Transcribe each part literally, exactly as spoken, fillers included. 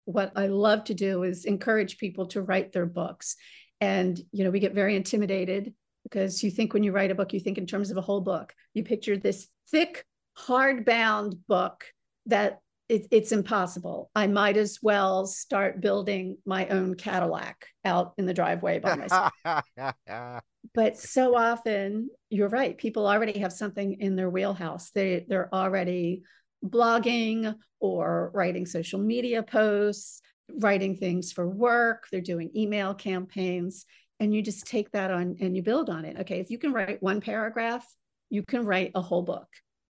what I love to do is encourage people to write their books. And, you know, we get very intimidated because you think when you write a book, you think in terms of a whole book. You picture this thick, hardbound book that it, it's impossible. I might as well start building my own Cadillac out in the driveway by myself. But so often, you're right, people already have something in their wheelhouse. They, they're already blogging or writing social media posts, writing things for work. They're doing email campaigns. And you just take that on and you build on it. Okay, if you can write one paragraph, you can write a whole book.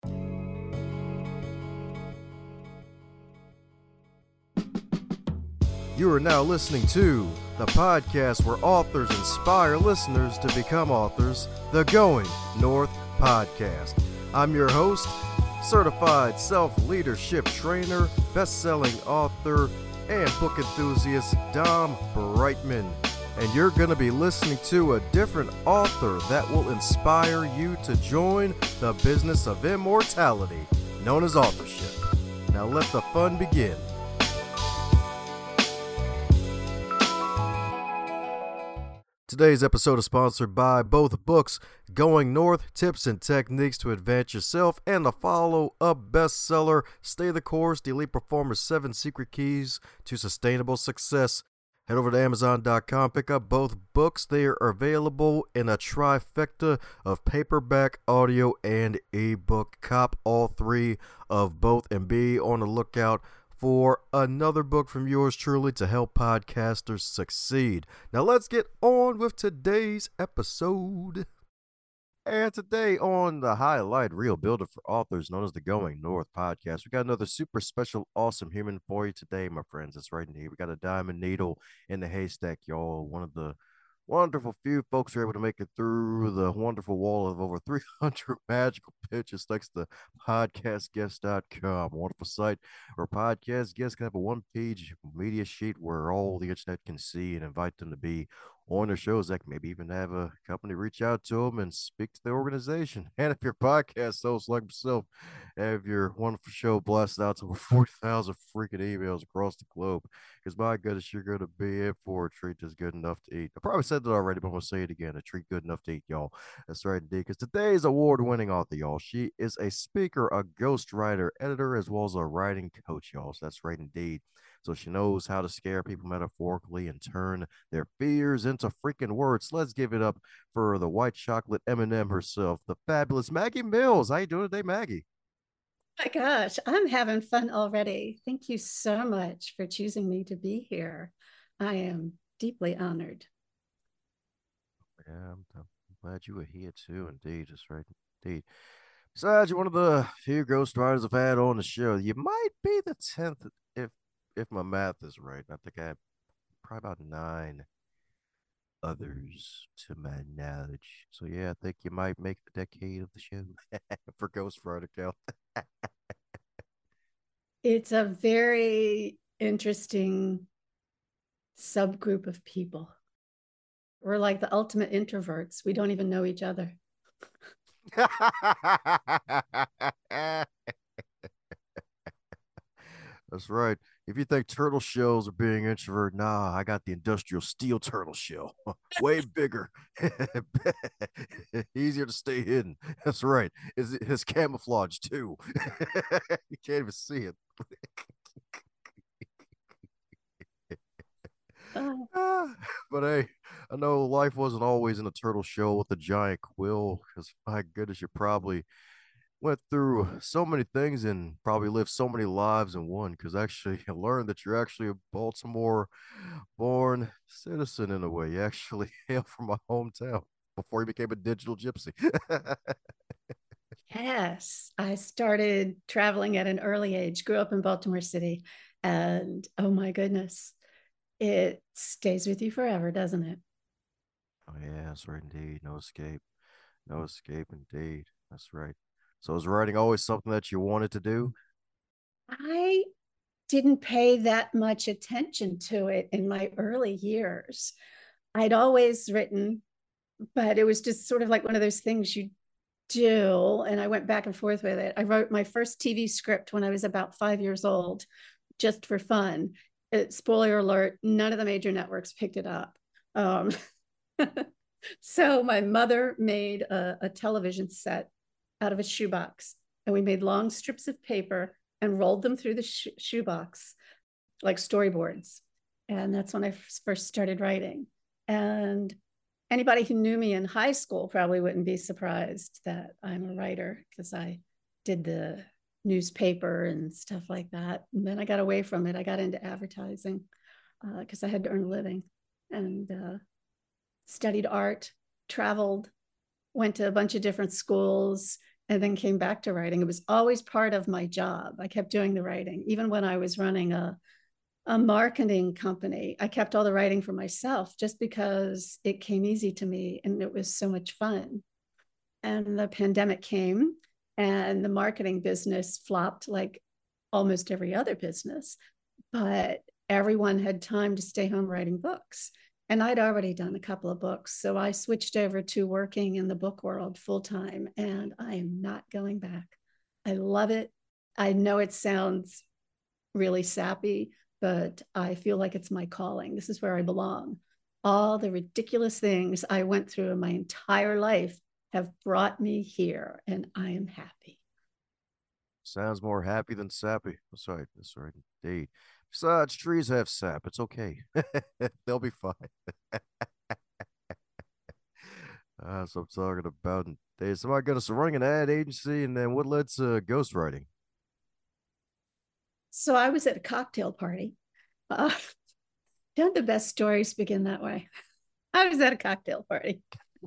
You are now listening to the podcast where authors inspire listeners to become authors, the Going North Podcast. I'm your host, certified self-leadership trainer, best-selling author, and book enthusiast, Dom Brightman. And you're going to be listening to a different author that will inspire you to join the business of immortality, known as authorship. Now let the fun begin. Today's episode is sponsored by both books, Going North, Tips and Techniques to Advance Yourself, and the follow-up bestseller, Stay the Course, The Elite Performer's Seven Secret Keys to Sustainable Success. Head over to amazon dot com, pick up both books. They are available in a trifecta of paperback, audio, and ebook. Cop all three of both and be on the lookout for another book from yours truly to help podcasters succeed. Now let's get on with today's episode. And today on the Highlight Reel Builder for Authors, known as the Going North Podcast, we got another super special, awesome human for you today, my friends. That's right, indeed. We got a diamond needle in the haystack, y'all. One of the wonderful few folks who are able to make it through the wonderful wall of over three hundred magical pitches thanks to podcast guest dot com. Wonderful site where podcast guests can have a one-page media sheet where all the internet can see and invite them to be on their shows. That can maybe even have a company reach out to them and speak to the organization. And if your podcast host like myself, have your wonderful show blasted out to over forty thousand freaking emails across the globe, because my goodness, you're going to be in for a treat that's good enough to eat. I probably said that already, but I'm going to say it again. A treat good enough to eat, y'all. That's right, indeed, because today's award-winning author, y'all, she is a speaker, a ghostwriter, editor, as well as a writing coach, y'all. So that's right, indeed. So she knows how to scare people metaphorically and turn their fears into freaking words. Let's give it up for the white chocolate M and M herself, the fabulous Maggie Mills. How you doing today, Maggie? My gosh, I'm having fun already. Thank you so much for choosing me to be here. I am deeply honored. Yeah, I'm, I'm glad you were here too, indeed. That's right, indeed. Besides, you're one of the few ghostwriters I've had on the show. You might be the tenth if if my math is right. I think I have probably about nine others to my knowledge. So yeah, I think you might make the decade of the show for ghostwriter count. It's a very interesting subgroup of people. We're like the ultimate introverts. We don't even know each other. That's right. If you think turtle shells are being introvert, nah, I got the industrial steel turtle shell. Way bigger. Easier to stay hidden. That's right. It's, it's camouflage too. You can't even see it. Oh. But hey, I know life wasn't always in a turtle shell with a giant quill, because my goodness, you probably went through so many things and probably lived so many lives in one, because actually I learned that you're actually a Baltimore born citizen in a way. You actually hail from my hometown before you became a digital gypsy. Yes, I started traveling at an early age, grew up in Baltimore City, and oh my goodness, it stays with you forever, doesn't it? Oh yeah, that's right indeed. No escape. No escape indeed. That's right. So is writing always something that you wanted to do? I didn't pay that much attention to it in my early years. I'd always written, but it was just sort of like one of those things you do. And I went back and forth with it. I wrote my first T V script when I was about five years old, just for fun. it, spoiler alert, none of the major networks picked it up. Um, so my mother made a, a television set out of a shoebox, and we made long strips of paper and rolled them through the sh- shoebox like storyboards. And that's when I first started writing. And anybody who knew me in high school probably wouldn't be surprised that I'm a writer, because I did the newspaper and stuff like that. And then I got away from it. I got into advertising because uh, I had to earn a living, and uh, studied art, traveled, went to a bunch of different schools, and then came back to writing. It was always part of my job. I kept doing the writing. Even when I was running a, a marketing company, I kept all the writing for myself just because it came easy to me and it was so much fun. And the pandemic came and the marketing business flopped like almost every other business, but everyone had time to stay home writing books. And I'd already done a couple of books. So I switched over to working in the book world full time, and I am not going back. I love it. I know it sounds really sappy, but I feel like it's my calling. This is where I belong. All the ridiculous things I went through in my entire life have brought me here, and I am happy. Sounds more happy than sappy. That's right. That's right. Indeed. Besides, trees have sap. It's okay. They'll be fine. That's what I'm talking about. Indeed. So I got us running an ad agency, and then what led to ghostwriting? So I was at a cocktail party. Uh, don't the best stories begin that way? I was at a cocktail party.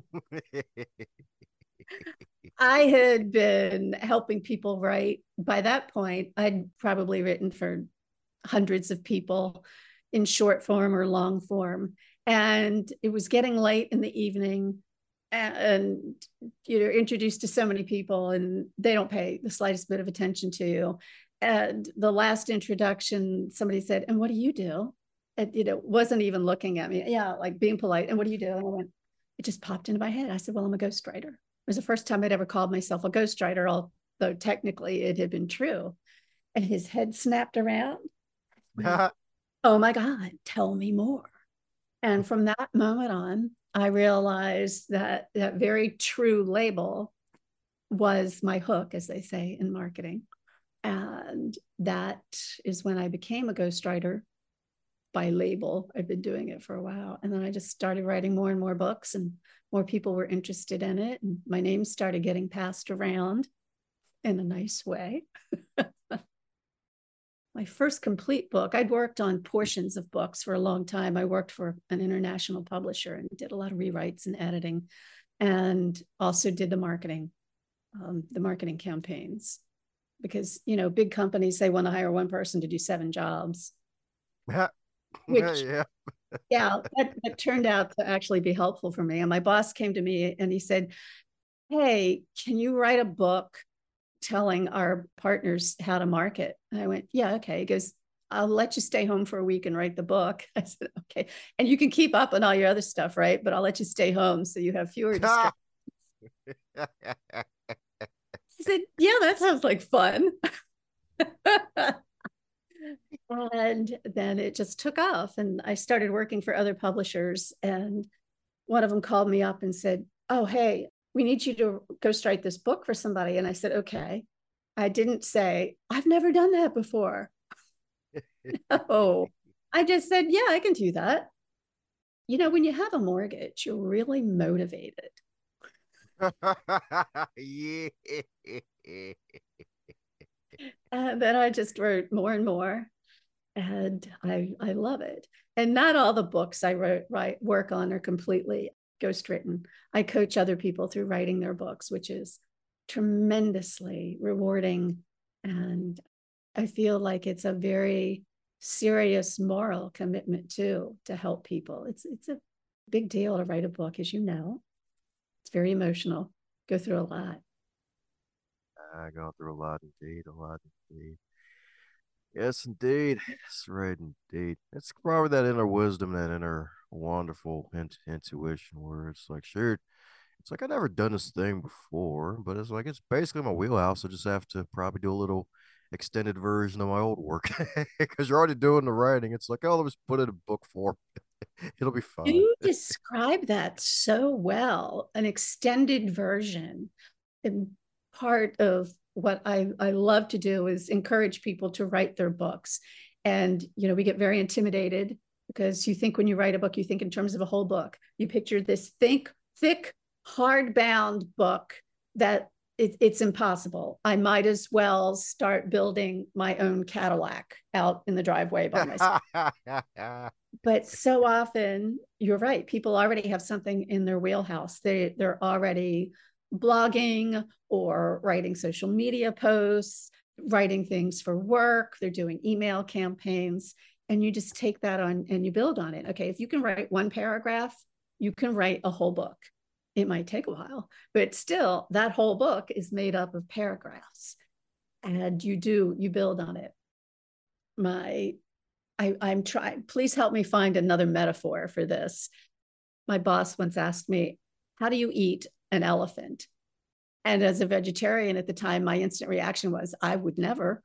I had been helping people write. By that point, I'd probably written for hundreds of people in short form or long form. And it was getting late in the evening, and you're introduced to so many people and they don't pay the slightest bit of attention to you. And the last introduction, somebody said, "And what do you do?" And, you know, wasn't even looking at me. Yeah, like being polite. "And what do you do?" And I went, it just popped into my head. I said, "Well, I'm a ghostwriter." It was the first time I'd ever called myself a ghostwriter, although technically it had been true. And his head snapped around. Oh my God, tell me more. And from that moment on, I realized that that very true label was my hook, as they say in marketing. And that is when I became a ghostwriter by label. I'd been doing it for a while. And then I just started writing more and more books, and more people were interested in it. And my name started getting passed around in a nice way. My first complete book, I'd worked on portions of books for a long time. I worked for an international publisher and did a lot of rewrites and editing, and also did the marketing, um, the marketing campaigns. Because, you know, big companies, they want to hire one person to do seven jobs. Which, yeah, yeah that, that turned out to actually be helpful for me. And my boss came to me and he said, "Hey, can you write a book telling our partners how to market?" And I went, "Yeah, okay." He goes, "I'll let you stay home for a week and write the book." I said, "Okay. And you can keep up on all your other stuff, right? But I'll let you stay home so you have fewer distractions." He said, "Yeah, that sounds like fun." And then it just took off, and I started working for other publishers. And one of them called me up and said, "Oh, hey, we need you to ghostwrite this book for somebody." And I said, "Okay." I didn't say, "I've never done that before." No, I just said, "Yeah, I can do that." You know, when you have a mortgage, you're really motivated. Yeah. And then I just wrote more and more, and I I love it. And not all the books I wrote write work on are completely ghostwritten. I coach other people through writing their books, which is tremendously rewarding. And I feel like it's a very serious moral commitment too, to help people. It's it's a big deal to write a book, as you know. It's very emotional. Go through a lot. I go through a lot indeed, a lot indeed. Yes, indeed. That's right, indeed. It's probably that inner wisdom, that inner wonderful int- intuition where it's like, sure, it's like I've never done this thing before, but it's like it's basically my wheelhouse. I just have to probably do a little extended version of my old work because you're already doing the writing. It's like, oh, let's put it in book form. It'll be fine. You describe that so well, an extended version. And part of what I, I love to do is encourage people to write their books. And, you know, we get very intimidated because you think when you write a book, you think in terms of a whole book. You picture this thick, thick, hardbound book that it, it's impossible. I might as well start building my own Cadillac out in the driveway by myself. But so often, you're right, people already have something in their wheelhouse. They, they're already blogging or writing social media posts, writing things for work, they're doing email campaigns, and you just take that on and you build on it. Okay, if you can write one paragraph, you can write a whole book. It might take a while, but still, that whole book is made up of paragraphs, and you do, you build on it. My I, I'm trying, please help me find another metaphor for this. My boss once asked me, how do you eat an elephant? And as a vegetarian at the time, my instant reaction was, I would never.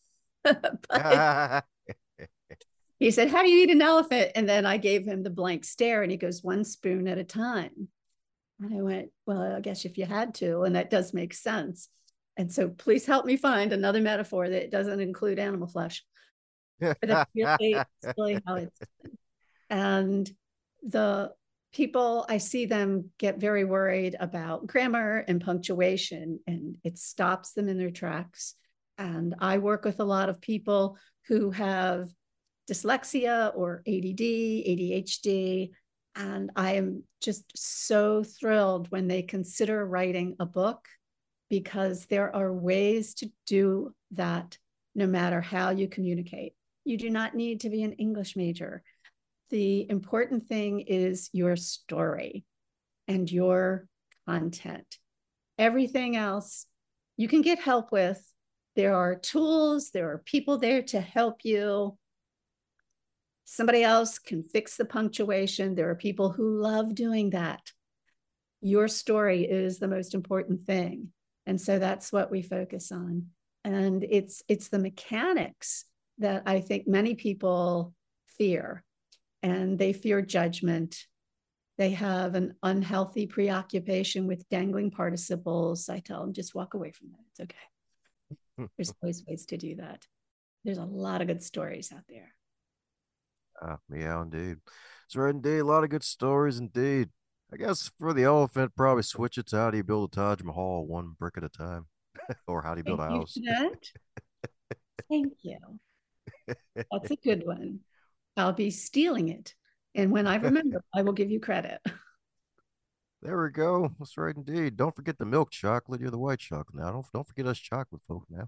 But he said, how do you eat an elephant? And then I gave him the blank stare, and he goes, one spoon at a time. And I went, well, I guess if you had to, and that does make sense. And so please help me find another metaphor that doesn't include animal flesh. But that's really, that's really how it's done. And the people, I see them get very worried about grammar and punctuation, and it stops them in their tracks. And I work with a lot of people who have dyslexia or A D D, A D H D, and I am just so thrilled when they consider writing a book, because there are ways to do that no matter how you communicate. You do not need to be an English major. The important thing is your story and your content. Everything else you can get help with. There are tools, there are people there to help you. Somebody else can fix the punctuation. There are people who love doing that. Your story is the most important thing. And so that's what we focus on. And it's it's the mechanics that I think many people fear, and they fear judgment. They have an unhealthy preoccupation with dangling participles. I tell them, just walk away from that. It's okay. There's always ways to do that. There's a lot of good stories out there. Uh, yeah, indeed. So, indeed, a lot of good stories, indeed. I guess for the elephant, probably switch it to how do you build a Taj Mahal one brick at a time, or how do you build Thank a you house? for that. Thank you. That's a good one. I'll be stealing it. And when I remember, I will give you credit. There we go. That's right, indeed. Don't forget the milk chocolate. You're the white chocolate now. Don't don't forget us chocolate folk now.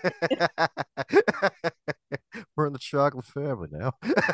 We're in the chocolate family now.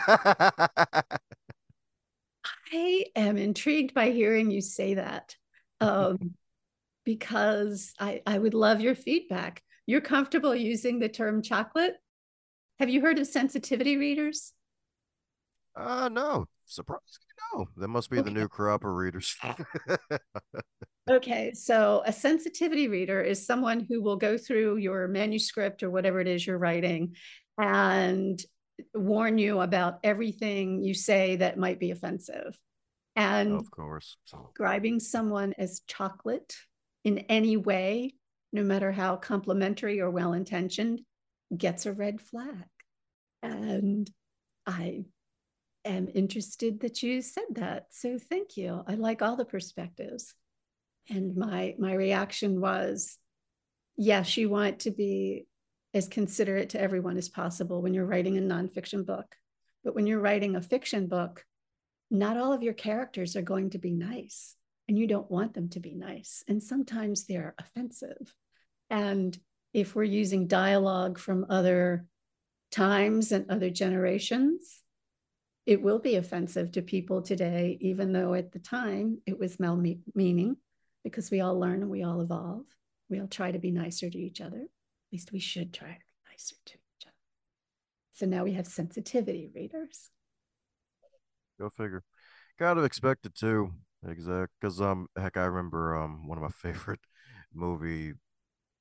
I am intrigued by hearing you say that, um, because I, I would love your feedback. You're comfortable using the term chocolate? Have you heard of sensitivity readers? Uh no. Surprisingly, no. That must be the Okay. new crop of readers. Okay, so a sensitivity reader is someone who will go through your manuscript or whatever it is you're writing and warn you about everything you say that might be offensive. And Of course. So, describing someone as chocolate in any way, no matter how complimentary or well intentioned, gets a red flag. And I am interested that you said that. So thank you. I like all the perspectives. And my my reaction was, yes, you want to be as considerate to everyone as possible when you're writing a nonfiction book. But when you're writing a fiction book, not all of your characters are going to be nice, and you don't want them to be nice. And sometimes they're offensive. And if we're using dialogue from other times and other generations, it will be offensive to people today, even though at the time it was well-meaning, because we all learn and we all evolve. We all try to be nicer to each other. At least we should try to be nicer to each other. So now we have sensitivity readers. go figure. Kind of expected too. Exact. Because um, heck, I remember um one of my favorite movie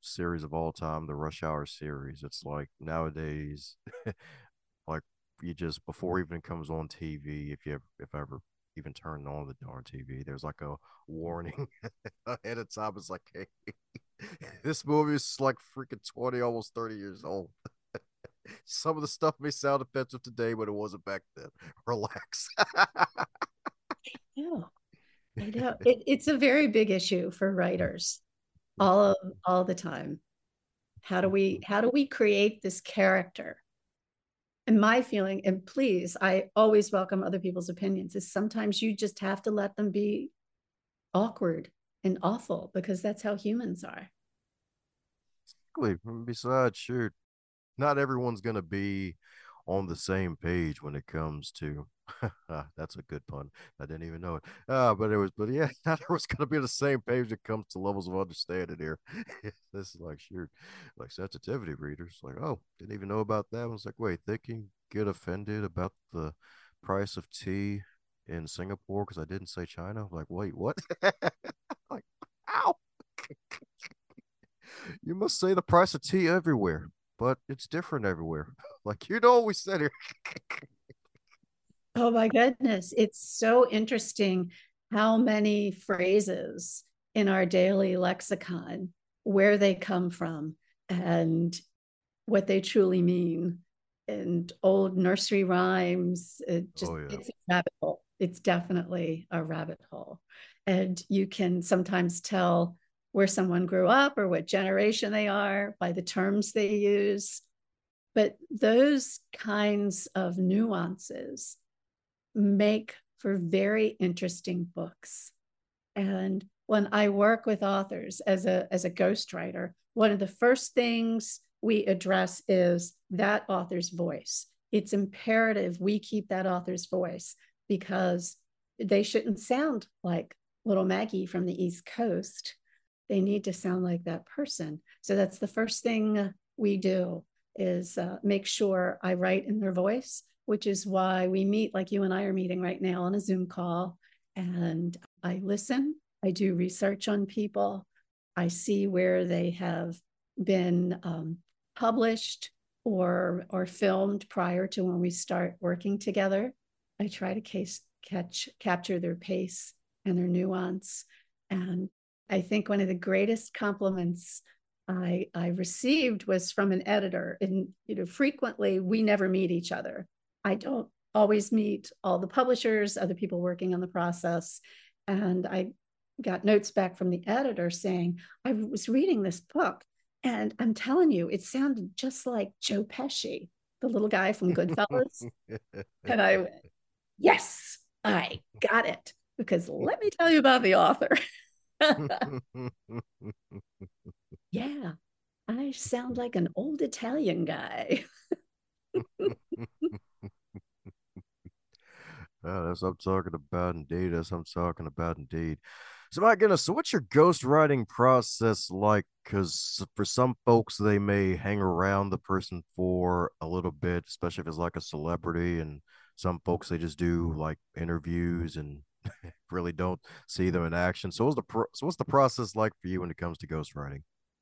series of all time, the Rush Hour series. It's like nowadays, like you just before it even comes on T V, if you ever, if ever even turn on the darn T V, there's like a warning ahead of time. It's like, hey, this movie is like freaking twenty, almost thirty years old. Some of the stuff may sound offensive today, but it wasn't back then. Relax. Yeah, I know. It, it's a very big issue for writers all of all the time. How do we how do we create this character? And my feeling, and please, I always welcome other people's opinions, is sometimes you just have to let them be awkward and awful because that's how humans are. Besides, shoot, not everyone's going to be on the same page when it comes to that's a good pun. I didn't even know it. Uh, but it was, but yeah, not everyone's going to be on the same page when it comes to levels of understanding here. This is like, shoot, like sensitivity readers, like, oh, didn't even know about that. I was like, wait, they can get offended about the price of tea in Singapore because I didn't say China. I'm like, wait, what? Like, ow. You must say the price of tea everywhere, but it's different everywhere. Like, you know what we said here. Oh my goodness. It's so interesting how many phrases in our daily lexicon, where they come from and what they truly mean. And old nursery rhymes, it just Oh yeah. it's a rabbit hole. It's definitely a rabbit hole. And you can sometimes tell where someone grew up or what generation they are by the terms they use. But those kinds of nuances make for very interesting books. And when I work with authors as a, as a ghostwriter, one of the first things we address is that author's voice. It's imperative we keep that author's voice because they shouldn't sound like little Maggie from the East Coast. They need to sound like that person. So that's the first thing we do is uh, make sure I write in their voice, which is why we meet like you and I are meeting right now on a Zoom call. And I listen, I do research on people, I see where they have been um, published or, or filmed prior to when we start working together. I try to case, catch, capture their pace and their nuance. And I think one of the greatest compliments I, I received was from an editor. And you know, frequently we never meet each other. I don't always meet all the publishers, other people working on the process. And I got notes back from the editor saying, I was reading this book and I'm telling you, it sounded just like Joe Pesci, the little guy from Goodfellas. And I went, yes, I got it. Because let me tell you about the author. Yeah, I sound like an old Italian guy. Oh, that's what I'm talking about indeed. That's what I'm talking about indeed. So my goodness, so what's your ghostwriting process like? Because for some folks, they may hang around the person for a little bit, especially if it's like a celebrity, and some folks they just do like interviews and really don't see them in action. So what's the pro- so what's the process like for you when it comes to ghostwriting?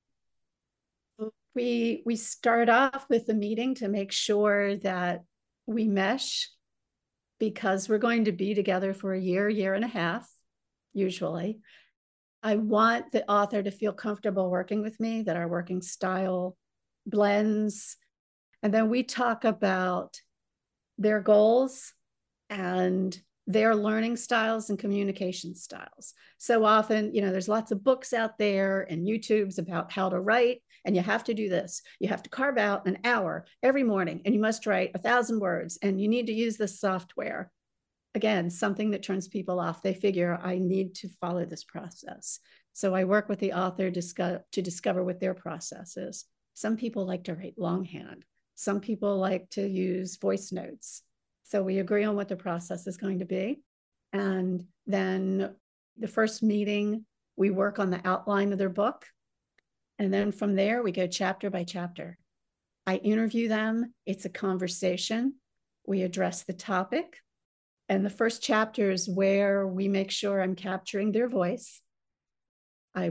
We we start off with a meeting to make sure that we mesh because we're going to be together for a year, year and a half, usually. I want the author to feel comfortable working with me, that our working style blends. And then we talk about their goals and their learning styles and communication styles. So often, you know, there's lots of books out there and YouTubes about how to write, and you have to do this. You have to carve out an hour every morning, and you must write a thousand words, and you need to use this software. Again, something that turns people off. They figure I need to follow this process. So I work with the author to discover what their process is. Some people like to write longhand. Some people like to use voice notes. So we agree on what the process is going to be. And then the first meeting, we work on the outline of their book. And then from there, we go chapter by chapter. I interview them. It's a conversation. We address the topic. And the first chapter is where we make sure I'm capturing their voice. I will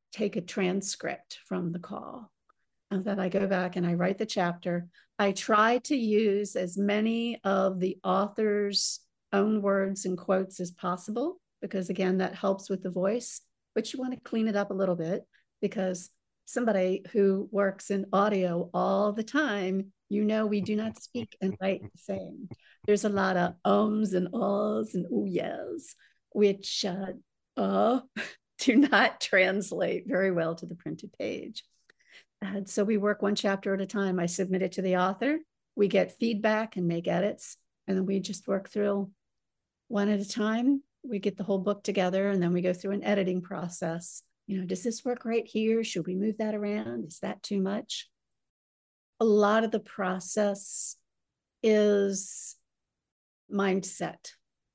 take a transcript from the call. And then I go back and I write the chapter. I try to use as many of the author's own words and quotes as possible, because again, that helps with the voice, but you want to clean it up a little bit, because somebody who works in audio all the time, you know, we do not speak and write the same. There's a lot of ums and ahs and ooh yes, which uh, uh, do not translate very well to the printed page. And so we work one chapter at a time. I submit it to the author. We get feedback and make edits, and then we just work through one at a time. We get the whole book together, and then we go through an editing process. You know, does this work right here? Should we move that around? Is that too much? A lot of the process is mindset.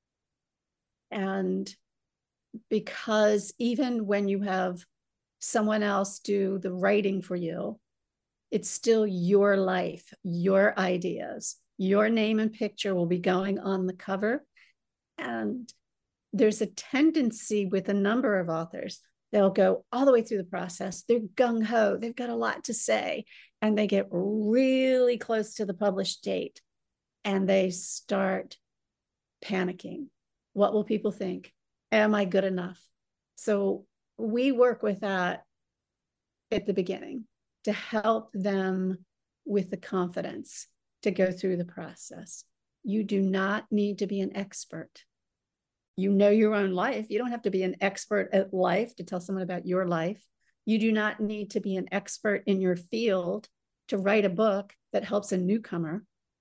And because even when you have someone else do the writing for you, it's still your life, your ideas, your name and picture will be going on the cover. And there's a tendency with a number of authors, they'll go all the way through the process. They're gung-ho, they've got a lot to say, and they get really close to the published date and they start panicking. What will people think? Am I good enough? So we work with that at the beginning to help them with the confidence to go through the process. You do not need to be an expert. You know your own life. You don't have to be an expert at life to tell someone about your life. You do not need to be an expert in your field to write a book that helps a newcomer.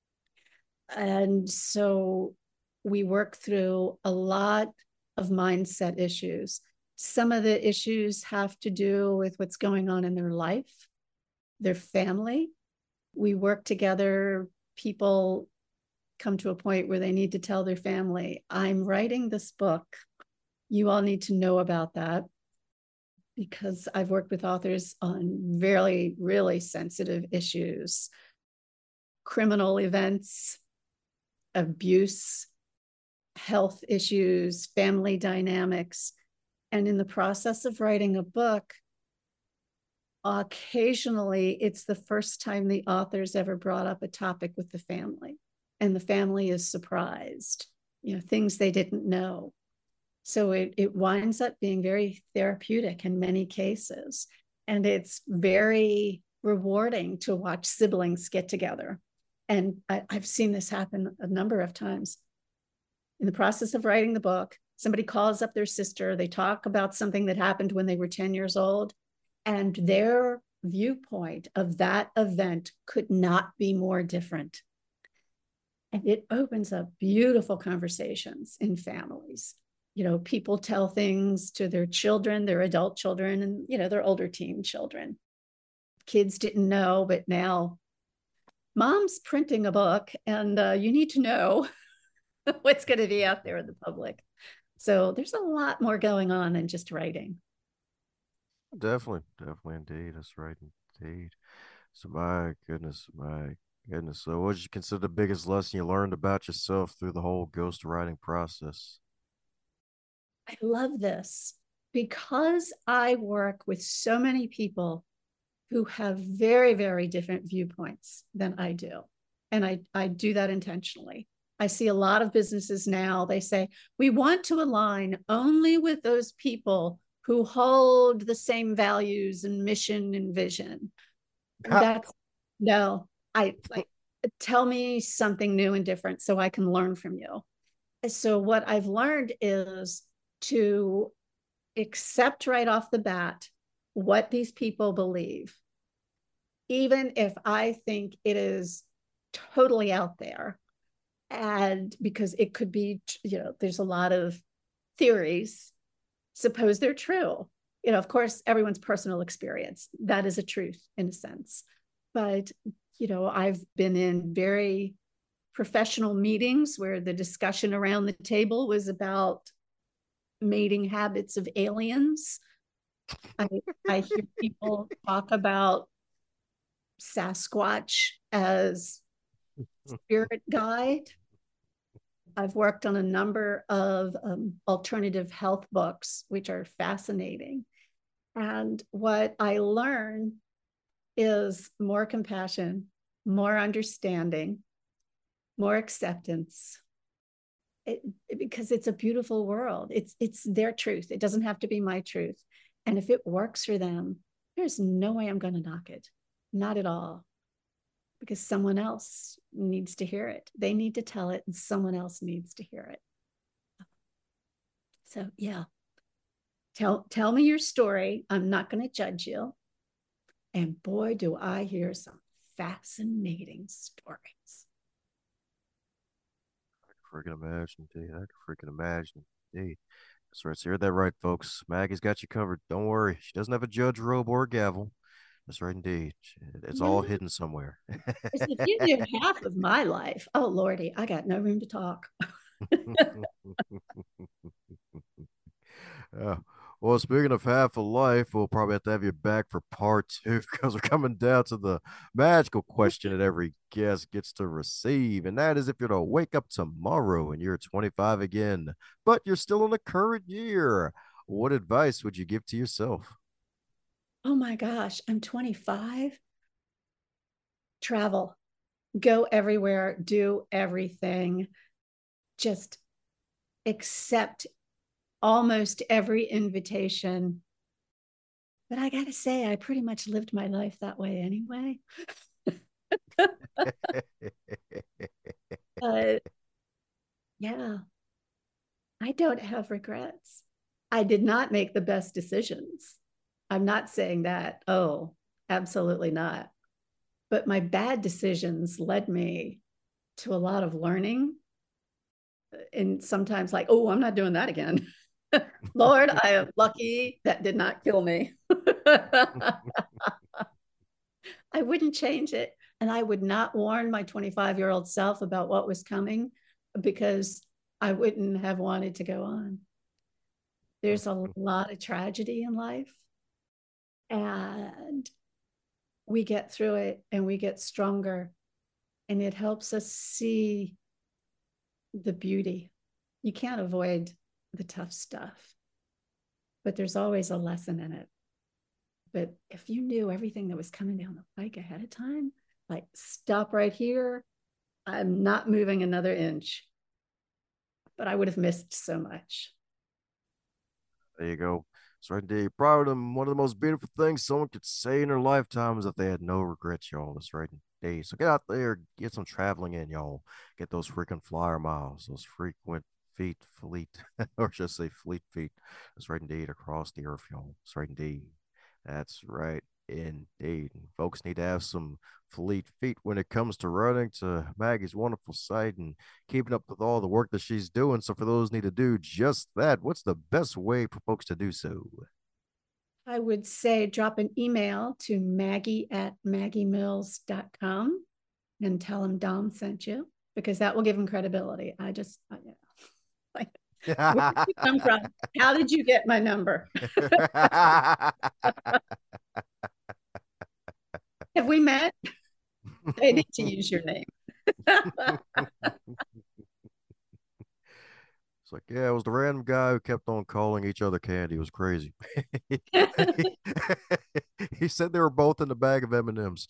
And so we work through a lot of mindset issues. Some of the issues have to do with what's going on in their life, their family. We work together. People come to a point where they need to tell their family, I'm writing this book. You all need to know about that, because I've worked with authors on really, really sensitive issues, criminal events, abuse, health issues, family dynamics. And in the process of writing a book, occasionally it's the first time the author's ever brought up a topic with the family, and the family is surprised, you know, things they didn't know. So it, it winds up being very therapeutic in many cases. And it's very rewarding to watch siblings get together. And I, I've seen this happen a number of times. In the process of writing the book, somebody calls up their sister, they talk about something that happened when they were ten years old, and their viewpoint of that event could not be more different. And it opens up beautiful conversations in families. You know, people tell things to their children, their adult children, and, you know, their older teen children. Kids didn't know, but now mom's printing a book, and uh, you need to know what's going to be out there in the public. So there's a lot more going on than just writing. Definitely, definitely, indeed. That's right, indeed. So my goodness, my goodness. So what did you consider the biggest lesson you learned about yourself through the whole ghostwriting process? I love this because I work with so many people who have very, very different viewpoints than I do. And I, I do that intentionally. I see a lot of businesses now, they say, we want to align only with those people who hold the same values and mission and vision. That's no, I like, tell me something new and different so I can learn from you. So what I've learned is to accept right off the bat what these people believe, even if I think it is totally out there. And because it could be, you know, there's a lot of theories, suppose they're true. You know, of course, everyone's personal experience, that is a truth in a sense. But, you know, I've been in very professional meetings where the discussion around the table was about mating habits of aliens. I, I hear people talk about Sasquatch as spirit guide. I've worked on a number of um, alternative health books, which are fascinating. And what I learn is more compassion, more understanding, more acceptance. It, because it's a beautiful world. It's it's their truth. It doesn't have to be my truth. And if it works for them, there's no way I'm going to knock it. Not at all. Because someone else needs to hear it. They need to tell it, and someone else needs to hear it. So yeah. Tell tell me your story. I'm not going to judge you. And boy, do I hear some fascinating stories. I can freaking imagine, dude. I can freaking imagine, dude. That's right. So you heard that right, folks. Maggie's got you covered. Don't worry. She doesn't have a judge robe or a gavel. That's right, indeed. It's Yeah. all hidden somewhere. If you knew half of my life, oh Lordy, I got no room to talk. Yeah. Well, speaking of half a life, we'll probably have to have you back for part two because we're coming down to the magical question that every guest gets to receive. And that is if you're to wake up tomorrow and you're twenty-five again, but you're still in the current year, what advice would you give to yourself? Oh my gosh, I'm twenty-five. Travel, go everywhere, do everything, just accept almost every invitation. But I got to say, I pretty much lived my life that way anyway. But yeah, I don't have regrets. I did not make the best decisions. I'm not saying that. Oh, absolutely not. But my bad decisions led me to a lot of learning. And sometimes, like, oh, I'm not doing that again. Lord, I am lucky that did not kill me. I wouldn't change it. And I would not warn my twenty-five year old self about what was coming because I wouldn't have wanted to go on. There's a lot of tragedy in life, and we get through it and we get stronger, and it helps us see the beauty. You can't avoid the tough stuff, but there's always a lesson in it. But if you knew everything that was coming down the pike ahead of time, like stop right here, I'm not moving another inch, but I would have missed so much. There you go. So indeed, probably the, one of the most beautiful things someone could say in their lifetime is that they had no regrets, y'all. That's right indeed. So get out there, get some traveling in, y'all. Get those freaking flyer miles, those frequent feet, fleet, or just say fleet feet. That's right indeed, across the earth, y'all. That's right indeed. That's right indeed. And folks need to have some fleet feet when it comes to running to Maggie's wonderful site and keeping up with all the work that she's doing. So for those need to do just that, what's the best way for folks to do so? I would say drop an email to Maggie at maggie mills dot com and tell them Dom sent you, because that will give them credibility. I just, I, you know, like, where did you come from? How did you get my number? Have we met? I need to use your name. It's like, yeah, it was the random guy who kept on calling each other candy. It was crazy. He said they were both in the bag of M and M's.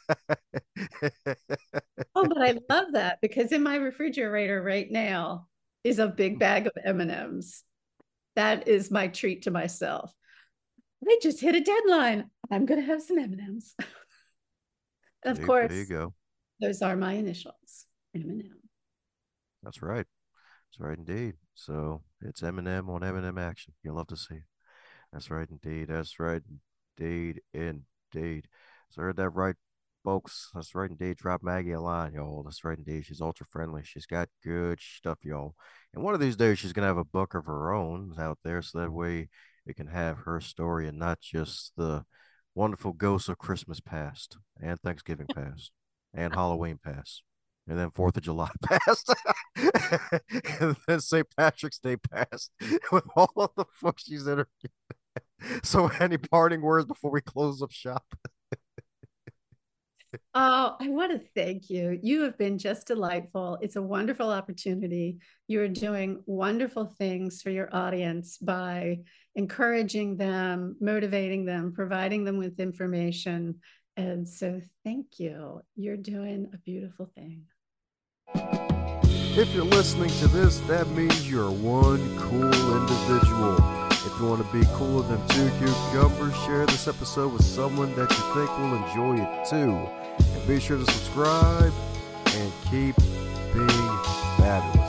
Oh, but I love that because in my refrigerator right now is a big bag of M and M's. That is my treat to myself. They just hit a deadline. I'm going to have some M and M's. And of There, course, there you go. those are my initials, M and M. That's right. That's right indeed. So it's Eminem on Eminem action. You'll love to see. That's right indeed. That's right indeed. Indeed. So I heard that right, folks. That's right indeed. Drop Maggie a line, y'all. That's right indeed. She's ultra friendly. She's got good stuff, y'all. And one of these days she's gonna have a book of her own out there, so that way we can have her story and not just the wonderful ghosts of Christmas past and Thanksgiving past and Halloween past and then Fourth of July passed, and then Saint Patrick's Day passed with all of the fuck she's in her. So, any parting words before we close up shop? Oh, I want to thank you. You have been just delightful. It's a wonderful opportunity. You are doing wonderful things for your audience by encouraging them, motivating them, providing them with information. And so thank you. You're doing a beautiful thing. If you're listening to this, that means you're one cool individual. If you want to be cooler than two cucumbers, share this episode with someone that you think will enjoy it too. And be sure to subscribe and keep being fabulous.